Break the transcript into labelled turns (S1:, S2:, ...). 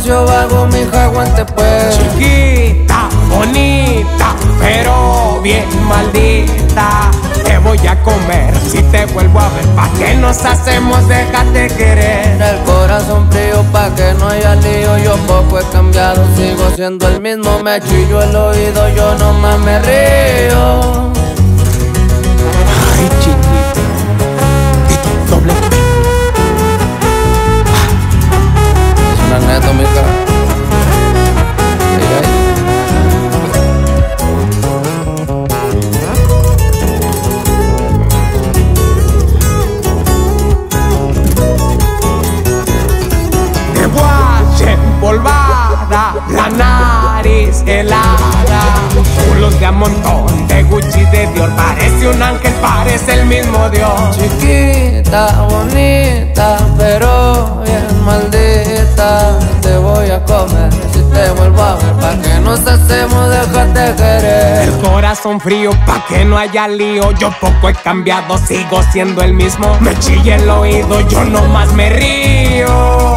S1: negocio vago, mija, aguante pues.
S2: Chiquita, bonita, pero bien maldita. Te voy a comer si te vuelvo a ver. ¿Pa' qué nos hacemos? Déjate querer.
S1: El corazón frío pa' que no haya lío. Yo poco he cambiado, sigo siendo el mismo. Me chillo el oído, yo nomás me río.
S2: Ay, chiquita, doble P.
S1: Es una neta, mija.
S2: Polvada, la nariz helada, culos de a montón, de Gucci, de Dior. Parece un ángel, parece el mismo Dios.
S1: Chiquita, bonita, pero bien maldita. Te voy a comer si te vuelvo a ver. Pa' que nos hacemos, déjate querer.
S2: El corazón frío, pa' que no haya lío. Yo poco he cambiado, sigo siendo el mismo. Me chilla el oído, yo nomás me río.